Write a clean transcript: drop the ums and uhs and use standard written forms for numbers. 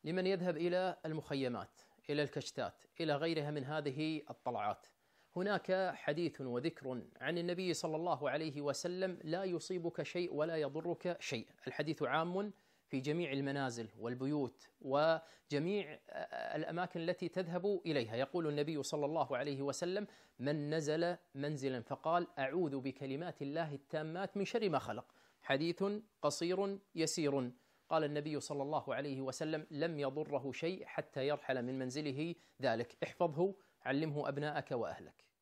لمن يذهب إلى المخيمات، إلى الكشتات، إلى غيرها من هذه الطلعات. هناك حديث وذكر عن النبي صلى الله عليه وسلم: لا يصيبك شيء ولا يضرك شيء. الحديث عام في جميع المنازل والبيوت وجميع الأماكن التي تذهب إليها. يقول النبي صلى الله عليه وسلم: من نزل منزلا فقال أعوذ بكلمات الله التامات من شر ما خلق. حديث قصير يسير. قال النبي صلى الله عليه وسلم: لم يضره شيء حتى يرحل من منزله ذلك. احفظه، علمه أبناءك وأهلك.